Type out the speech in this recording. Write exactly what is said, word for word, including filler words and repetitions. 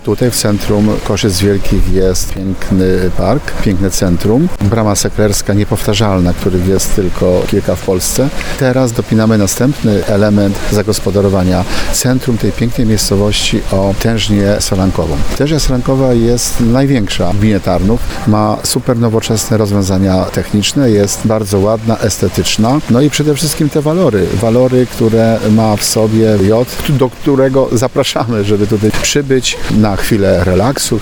Tutaj w centrum Košic Wielkich jest piękny park, piękne centrum. Brama Seklerska niepowtarzalna, których jest tylko kilka w Polsce. Teraz dopinamy następny element zagospodarowania centrum tej pięknej miejscowości o tężnię solankową. Tężnia solankowa jest największa w gminie Tarnów. Ma super nowoczesne rozwiązania techniczne, jest bardzo ładna, estetyczna. No i przede wszystkim te walory. Walory, które ma w sobie jod, do którego zapraszamy, żeby tutaj przybyć na chwilę relaksu,